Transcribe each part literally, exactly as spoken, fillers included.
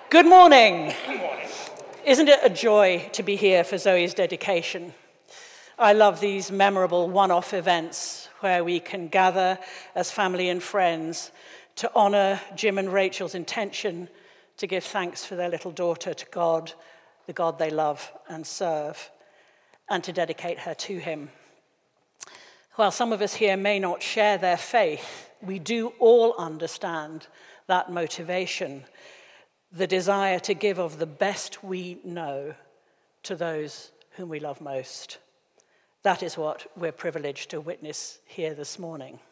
Good morning. Good morning. Isn't it a joy to be here for Zoe's dedication? I love these memorable one-off events where we can gather as family and friends to honor Jim and Rachel's intention to give thanks for their little daughter to God, the God they love and serve, and to dedicate her to him. While some of us here may not share their faith, we do all understand that motivation, the desire to give of the best we know to those whom we love most. That is what we're privileged to witness here this morning.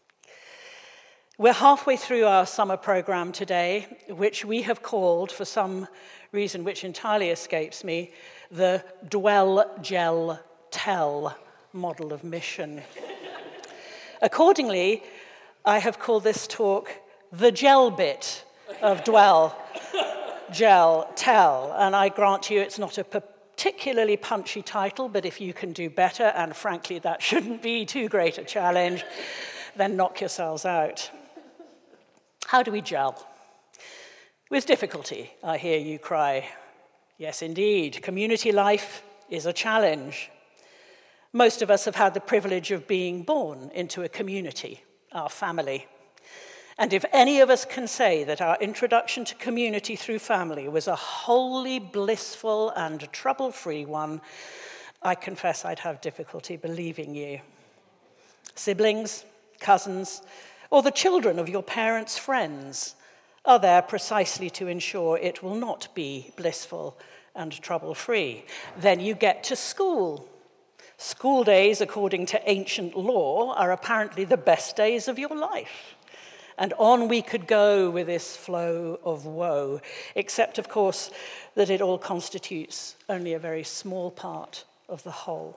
We're halfway through our summer program today, which we have called, for some reason which entirely escapes me, the Dwell, Gel, Tell model of mission. Accordingly, I have called this talk the gel bit of Dwell, Gel, Tell, and I grant you it's not a particularly punchy title, but if you can do better, and frankly that shouldn't be too great a challenge, then knock yourselves out. How do we gel? With difficulty, I hear you cry. Yes, indeed, community life is a challenge. Most of us have had the privilege of being born into a community, our family. And if any of us can say that our introduction to community through family was a wholly blissful and trouble-free one, I confess I'd have difficulty believing you. Siblings, cousins, or the children of your parents' friends are there precisely to ensure it will not be blissful and trouble-free. Then you get to school. School days, according to ancient law, are apparently the best days of your life. And on we could go with this flow of woe, except, of course, that it all constitutes only a very small part of the whole.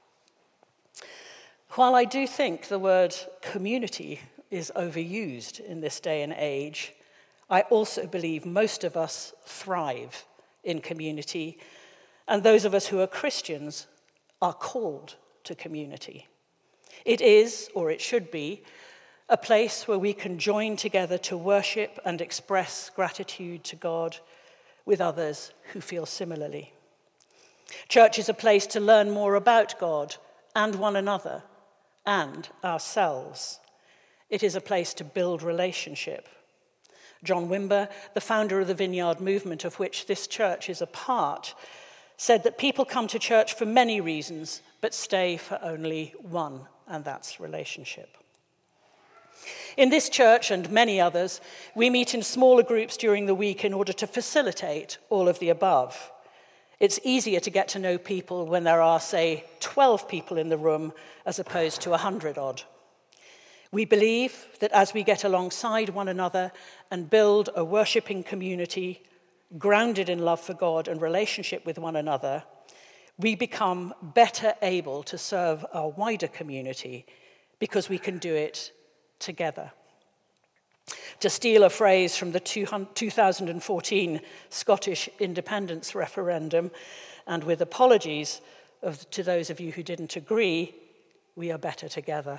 While I do think the word community is overused in this day and age, I also believe most of us thrive in community, and those of us who are Christians are called to community. It is, or it should be, a place where we can join together to worship and express gratitude to God with others who feel similarly. Church is a place to learn more about God and one another and ourselves. It is a place to build relationship. John Wimber, the founder of the Vineyard Movement, of which this church is a part, said that people come to church for many reasons, but stay for only one, and that's relationship. In this church and many others, we meet in smaller groups during the week in order to facilitate all of the above. It's easier to get to know people when there are, say, twelve people in the room as opposed to one hundred odd. We believe that as we get alongside one another and build a worshipping community grounded in love for God and relationship with one another, we become better able to serve our wider community because we can do it together. To steal a phrase from the two thousand fourteen Scottish independence referendum, and with apologies of, to those of you who didn't agree, we are better together.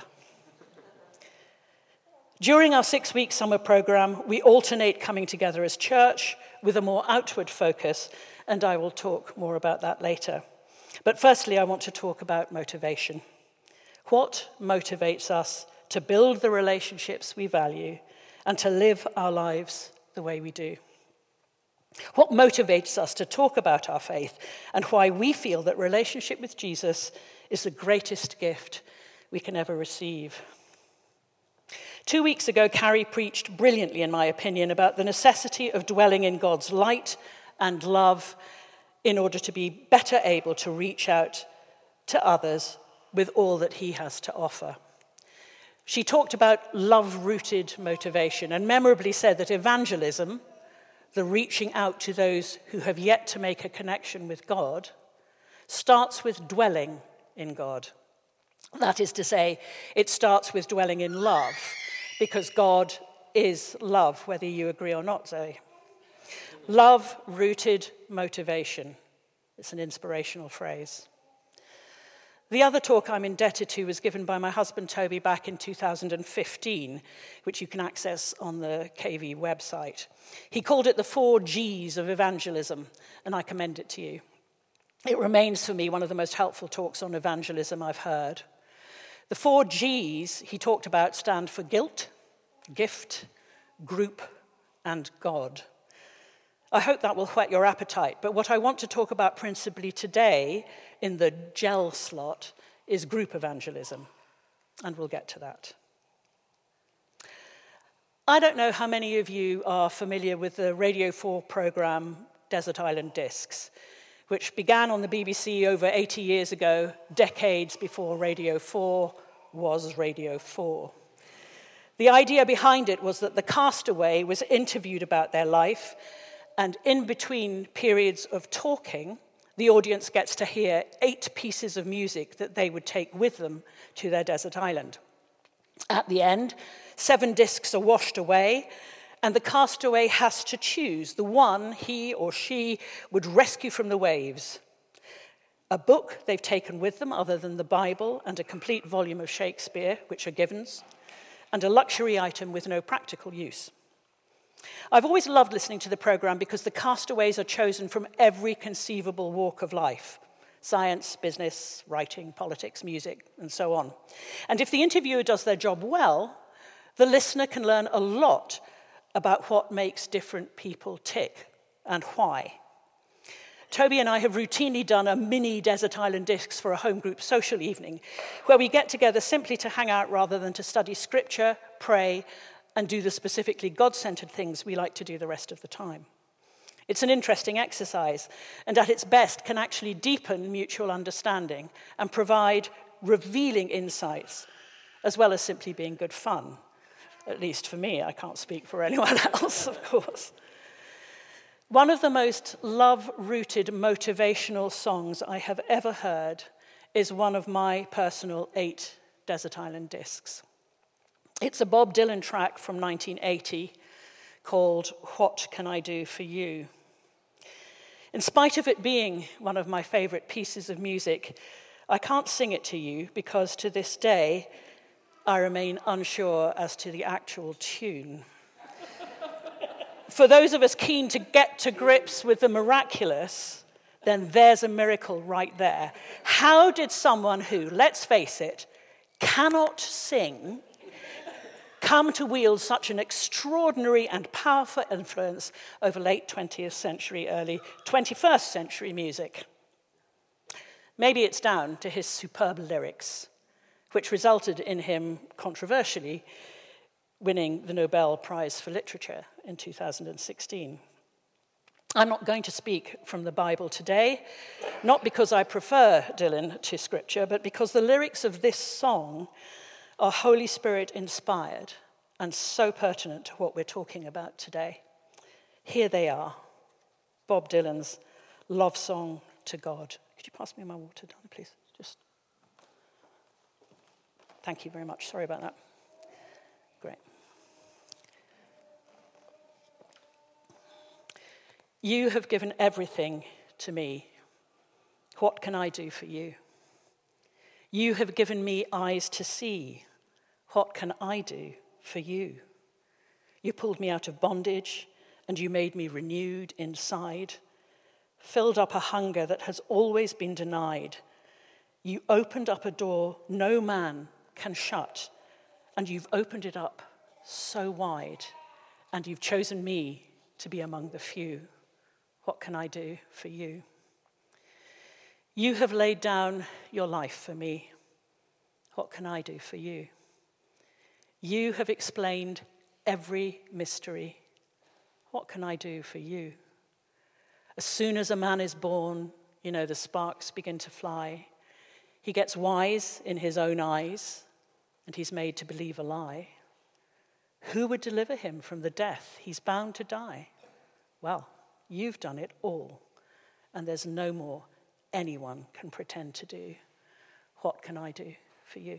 During our six-week summer program, we alternate coming together as church with a more outward focus, and I will talk more about that later. But firstly, I want to talk about motivation. What motivates us to build the relationships we value and to live our lives the way we do? What motivates us to talk about our faith and why we feel that relationship with Jesus is the greatest gift we can ever receive? Two weeks ago, Carrie preached brilliantly, in my opinion, about the necessity of dwelling in God's light and love in order to be better able to reach out to others with all that he has to offer. She talked about love-rooted motivation and memorably said that evangelism, the reaching out to those who have yet to make a connection with God, starts with dwelling in God. That is to say, it starts with dwelling in love, because God is love, whether you agree or not, Zoe. Love-rooted motivation. It's an inspirational phrase. The other talk I'm indebted to was given by my husband Toby back in two thousand fifteen, which you can access on the K V website. He called it the four G's of evangelism, and I commend it to you. It remains for me one of the most helpful talks on evangelism I've heard. The four G's he talked about stand for guilt, gift, group, and God. I hope that will whet your appetite, but what I want to talk about principally today in the gel slot is group evangelism, and we'll get to that. I don't know how many of you are familiar with the Radio four program Desert Island Discs, which began on the B B C over eighty years ago, decades before Radio four was Radio four. The idea behind it was that the castaway was interviewed about their life, and in between periods of talking, the audience gets to hear eight pieces of music that they would take with them to their desert island. At the end, seven discs are washed away, and the castaway has to choose the one he or she would rescue from the waves. A book they've taken with them other than the Bible and a complete volume of Shakespeare, which are givens, and a luxury item with no practical use. I've always loved listening to the program because the castaways are chosen from every conceivable walk of life: science, business, writing, politics, music, and so on. And if the interviewer does their job well, the listener can learn a lot about what makes different people tick and why. Toby and I have routinely done a mini Desert Island Discs for a home group social evening, where we get together simply to hang out rather than to study scripture, pray, and do the specifically God-centered things we like to do the rest of the time. It's an interesting exercise, and at its best can actually deepen mutual understanding and provide revealing insights, as well as simply being good fun. At least for me, I can't speak for anyone else, of course. One of the most love-rooted motivational songs I have ever heard is one of my personal eight Desert Island Discs. It's a Bob Dylan track from nineteen eighty called "What Can I Do For You?" In spite of it being one of my favorite pieces of music, I can't sing it to you because to this day, I remain unsure as to the actual tune. For those of us keen to get to grips with the miraculous, then there's a miracle right there. How did someone who, let's face it, cannot sing come to wield such an extraordinary and powerful influence over late twentieth century, early twenty-first century music? Maybe it's down to his superb lyrics, which resulted in him, controversially, winning the Nobel Prize for Literature in two thousand sixteen. I'm not going to speak from the Bible today, not because I prefer Dylan to Scripture, but because the lyrics of this song are Holy Spirit inspired and so pertinent to what we're talking about today. Here they are, Bob Dylan's love song to God. Could you pass me my water, Donna, please? Just. Thank you very much. Sorry about that. Great. You have given everything to me. What can I do for you? You have given me eyes to see. What can I do for you? You pulled me out of bondage, and you made me renewed inside, filled up a hunger that has always been denied. You opened up a door no man can shut, and you've opened it up so wide, and you've chosen me to be among the few. What can I do for you? You have laid down your life for me. What can I do for you? You have explained every mystery. What can I do for you? As soon as a man is born, you know, the sparks begin to fly. He gets wise in his own eyes, and he's made to believe a lie. Who would deliver him from the death he's bound to die? Well, you've done it all, and there's no more anyone can pretend to do. What can I do for you?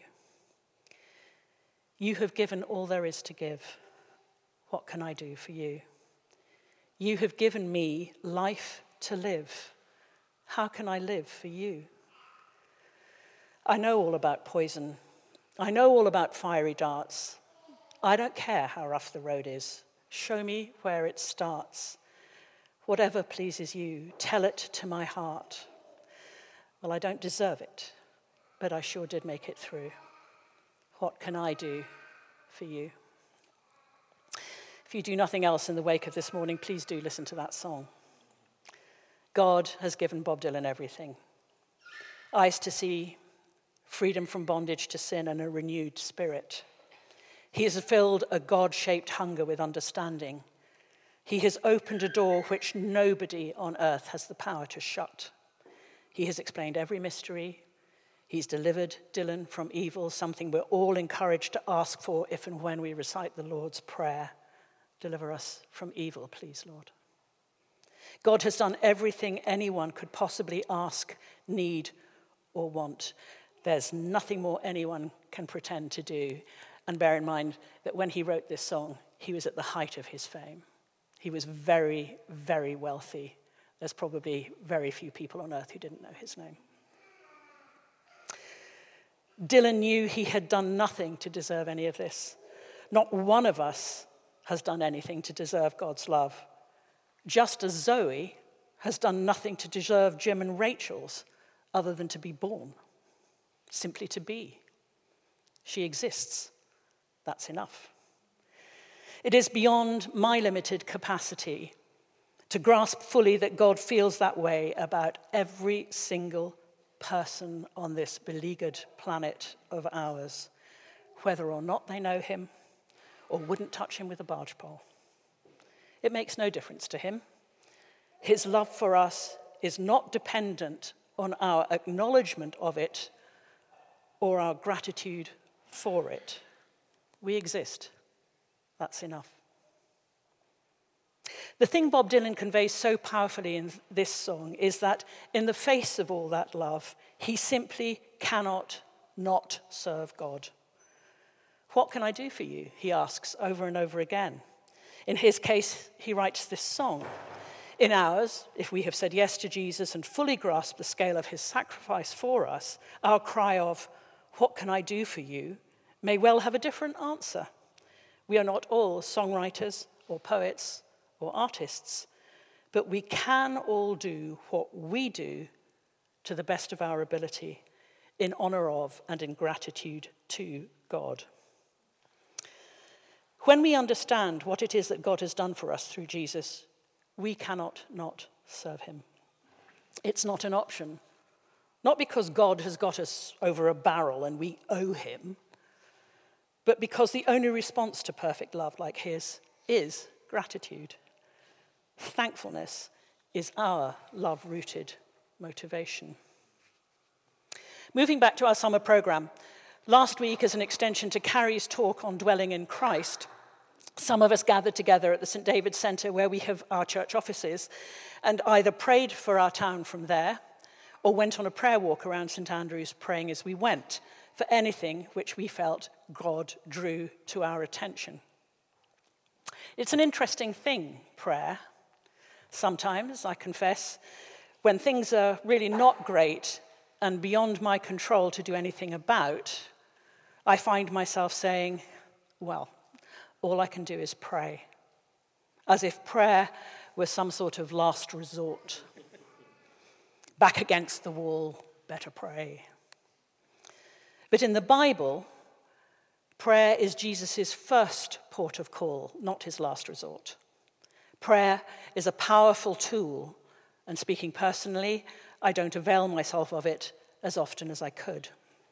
You have given all there is to give. What can I do for you? You have given me life to live. How can I live for you? I know all about poison. I know all about fiery darts. I don't care how rough the road is. Show me where it starts. Whatever pleases you, tell it to my heart. Well, I don't deserve it, but I sure did make it through. What can I do for you? If you do nothing else in the wake of this morning, please do listen to that song. God has given Bob Dylan everything. Eyes to see, freedom from bondage to sin, and a renewed spirit. He has filled a God-shaped hunger with understanding. He has opened a door which nobody on earth has the power to shut. He has explained every mystery. He's delivered Dylan from evil, something we're all encouraged to ask for if and when we recite the Lord's Prayer. Deliver us from evil, please, Lord. God has done everything anyone could possibly ask, need, or want. There's nothing more anyone can pretend to do. And bear in mind that when he wrote this song, he was at the height of his fame. He was very, very wealthy. There's probably very few people on earth who didn't know his name. Dylan knew he had done nothing to deserve any of this. Not one of us has done anything to deserve God's love. Just as Zoe has done nothing to deserve Jim and Rachel's other than to be born, simply to be. She exists. That's enough. It is beyond my limited capacity to grasp fully that God feels that way about every single person on this beleaguered planet of ours, whether or not they know him or wouldn't touch him with a barge pole. It makes no difference to him. His love for us is not dependent on our acknowledgement of it or our gratitude for it. We exist. That's enough. The thing Bob Dylan conveys so powerfully in this song is that in the face of all that love, he simply cannot not serve God. What can I do for you? He asks over and over again. In his case, he writes this song. In ours, if we have said yes to Jesus and fully grasped the scale of his sacrifice for us, our cry of, "What can I do for you?" may well have a different answer. We are not all songwriters or poets or artists, but we can all do what we do to the best of our ability in honor of and in gratitude to God. When we understand what it is that God has done for us through Jesus, we cannot not serve him. It's not an option, not because God has got us over a barrel and we owe him, but because the only response to perfect love like his is gratitude. Thankfulness is our love-rooted motivation. Moving back to our summer program, last week as an extension to Carrie's talk on dwelling in Christ, some of us gathered together at the Saint David's Centre where we have our church offices and either prayed for our town from there or went on a prayer walk around Saint Andrew's praying as we went for anything which we felt God drew to our attention. It's an interesting thing, prayer. Sometimes, I confess, when things are really not great and beyond my control to do anything about, I find myself saying, well, all I can do is pray, as if prayer were some sort of last resort. Back against the wall, better pray. But in the Bible, prayer is Jesus' first port of call, not his last resort. Prayer is a powerful tool, and speaking personally, I don't avail myself of it as often as I could.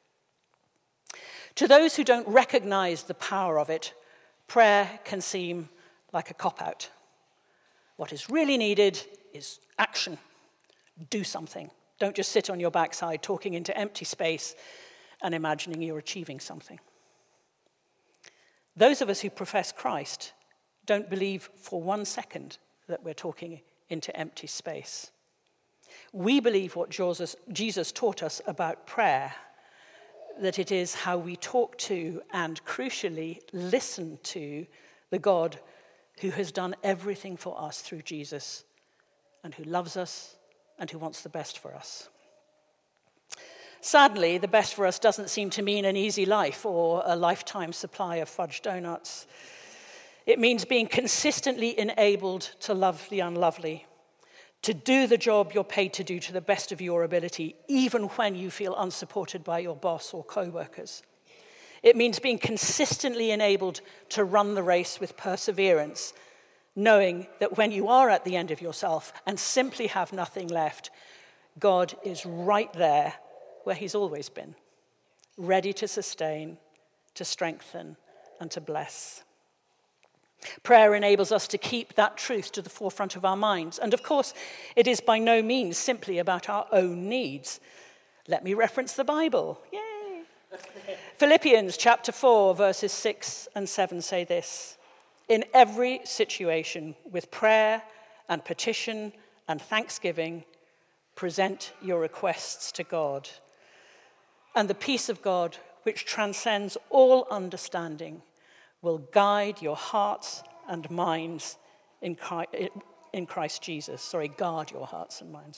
To those who don't recognize the power of it, prayer can seem like a cop-out. What is really needed is action. Do something. Don't just sit on your backside talking into empty space and imagining you're achieving something. Those of us who profess Christ don't believe for one second that we're talking into empty space. We believe what Jesus taught us about prayer, that it is how we talk to and, crucially, listen to the God who has done everything for us through Jesus and who loves us and who wants the best for us. Sadly, the best for us doesn't seem to mean an easy life or a lifetime supply of fudge donuts. It means being consistently enabled to love the unlovely, to do the job you're paid to do to the best of your ability, even when you feel unsupported by your boss or co-workers. It means being consistently enabled to run the race with perseverance, knowing that when you are at the end of yourself and simply have nothing left, God is right there where he's always been, ready to sustain, to strengthen, and to bless. Prayer enables us to keep that truth to the forefront of our minds. And of course, it is by no means simply about our own needs. Let me reference the Bible. Yay! Philippians chapter four, verses six and seven say this: "In every situation, with prayer and petition and thanksgiving, present your requests to God. And the peace of God, which transcends all understanding, will guide your hearts and minds in Christ Jesus." Sorry, guard your hearts and minds.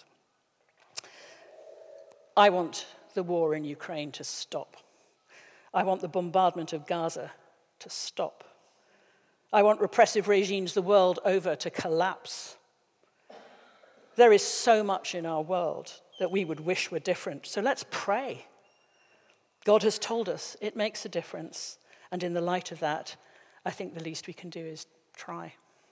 I want the war in Ukraine to stop. I want the bombardment of Gaza to stop. I want repressive regimes the world over to collapse. There is so much in our world that we would wish were different, so let's pray. God has told us it makes a difference, and in the light of that, I think the least we can do is try.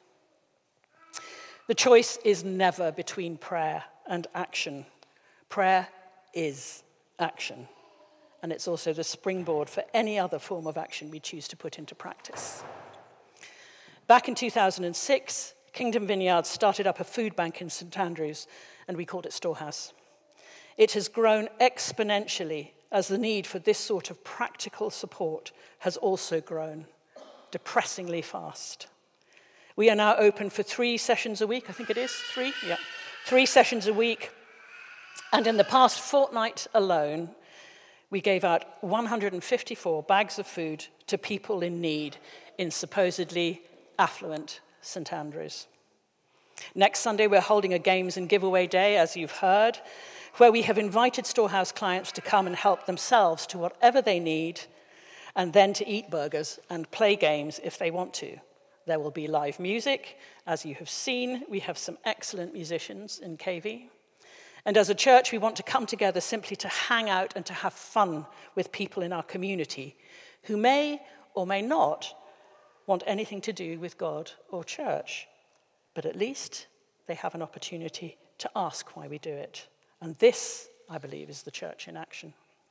The choice is never between prayer and action. Prayer is action, and it's also the springboard for any other form of action we choose to put into practice. Back in two thousand six, Kingdom Vineyard started up a food bank in St Andrews, and we called it Storehouse. It has grown exponentially as the need for this sort of practical support has also grown depressingly fast. We are now open for three sessions a week, I think it is, three? Yeah, three sessions a week. And in the past fortnight alone, we gave out one hundred fifty-four bags of food to people in need in supposedly affluent St Andrews. Next Sunday, we're holding a games and giveaway day, as you've heard, where we have invited Storehouse clients to come and help themselves to whatever they need, and then to eat burgers and play games if they want to. There will be live music. As you have seen, we have some excellent musicians in K V. And as a church, we want to come together simply to hang out and to have fun with people in our community who may or may not want anything to do with God or church. But at least they have an opportunity to ask why we do it. And this, I believe, is the church in action.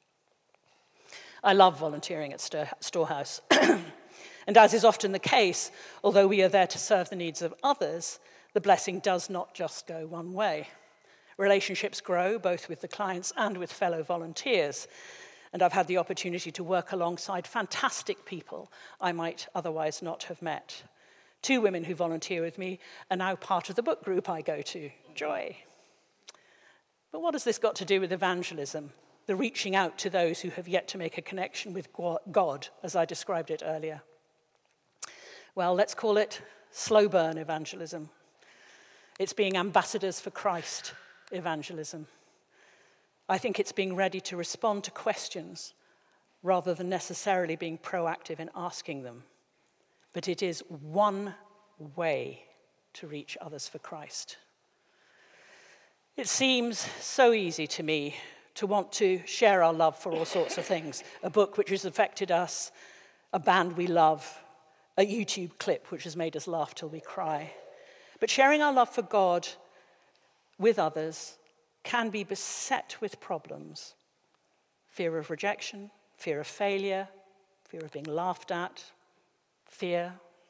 I love volunteering at Storehouse. And as is often the case, although we are there to serve the needs of others, the blessing does not just go one way. Relationships grow, both with the clients and with fellow volunteers. And I've had the opportunity to work alongside fantastic people I might otherwise not have met. Two women who volunteer with me are now part of the book group I go to, Joy. But what has this got to do with evangelism, the reaching out to those who have yet to make a connection with God, as I described it earlier? Well, let's call it slow burn evangelism. It's being ambassadors for Christ evangelism. I think it's being ready to respond to questions rather than necessarily being proactive in asking them. But it is one way to reach others for Christ. It seems so easy to me to want to share our love for all sorts of things. A book which has affected us, a band we love, a YouTube clip which has made us laugh till we cry. But sharing our love for God with others can be beset with problems. Fear of rejection, fear of failure, fear of being laughed at, fear.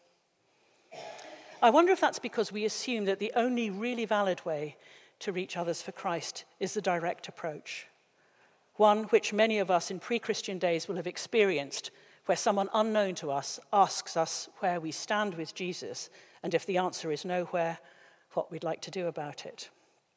I wonder if that's because we assume that the only really valid way to reach others for Christ is the direct approach, one which many of us in pre-Christian days will have experienced, where someone unknown to us asks us where we stand with Jesus, and if the answer is nowhere, what we'd like to do about it.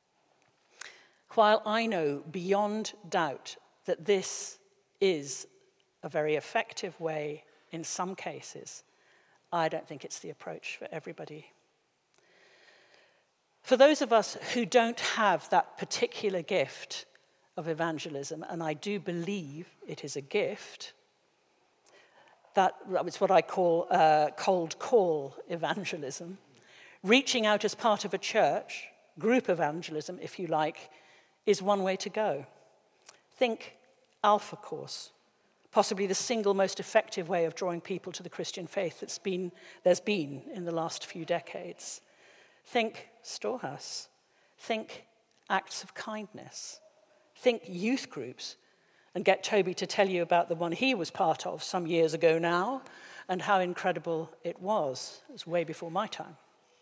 While I know beyond doubt that this is a very effective way in some cases, I don't think it's the approach for everybody. For those of us who don't have that particular gift, of evangelism, and I do believe it is a gift. That it's what I call uh, cold call evangelism. Reaching out as part of a church, group evangelism, if you like, is one way to go. Think Alpha Course, possibly the single most effective way of drawing people to the Christian faith that's been, there's been in the last few decades. Think Storehouse. Think acts of kindness. Think youth groups. And get Toby to tell you about the one he was part of some years ago now and how incredible it was. It was way before my time.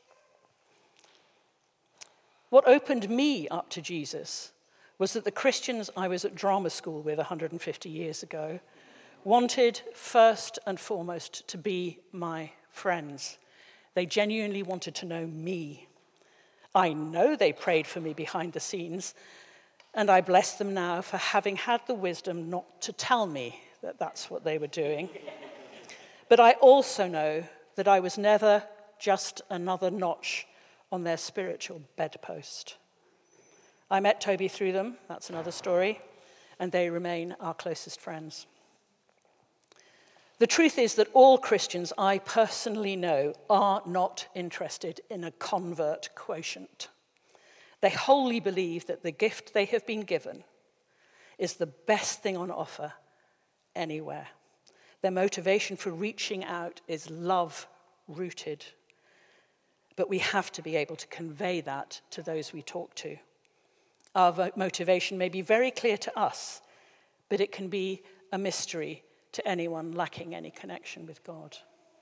What opened me up to Jesus was that the Christians I was at drama school with one hundred fifty years ago wanted first and foremost to be my friends. They genuinely wanted to know me. I know they prayed for me behind the scenes, and I bless them now for having had the wisdom not to tell me that that's what they were doing. But I also know that I was never just another notch on their spiritual bedpost. I met Toby through them, that's another story, and they remain our closest friends. The truth is that all Christians I personally know are not interested in a convert quotient. They wholly believe that the gift they have been given is the best thing on offer anywhere. Their motivation for reaching out is love-rooted. But we have to be able to convey that to those we talk to. Our motivation may be very clear to us, but it can be a mystery to anyone lacking any connection with God.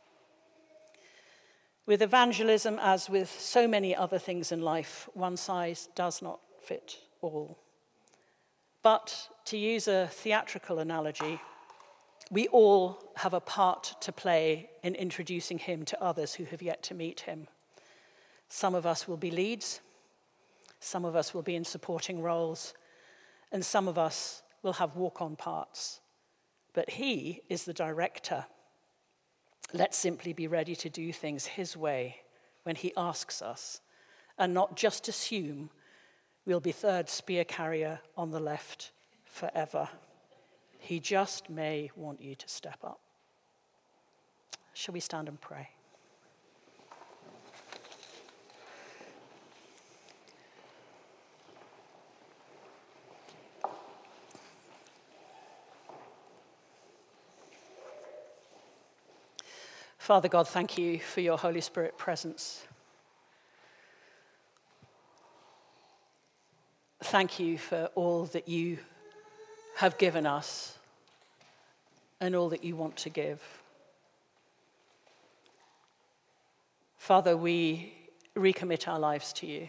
With evangelism, as with so many other things in life, one size does not fit all. But to use a theatrical analogy, we all have a part to play in introducing him to others who have yet to meet him. Some of us will be leads, some of us will be in supporting roles, and some of us will have walk-on parts. But he is the director. Let's simply be ready to do things his way when he asks us, and not just assume we'll be third spear carrier on the left forever. He just may want you to step up. Shall we stand and pray? Father God, thank you for your Holy Spirit presence. Thank you for all that you have given us and all that you want to give. Father, we recommit our lives to you.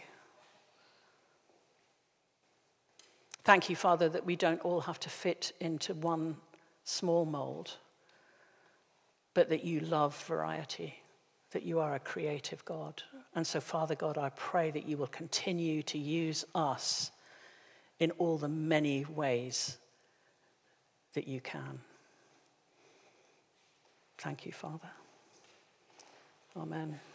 Thank you, Father, that we don't all have to fit into one small mold, but that you love variety, that you are a creative God. And so, Father God, I pray that you will continue to use us in all the many ways that you can. Thank you, Father. Amen.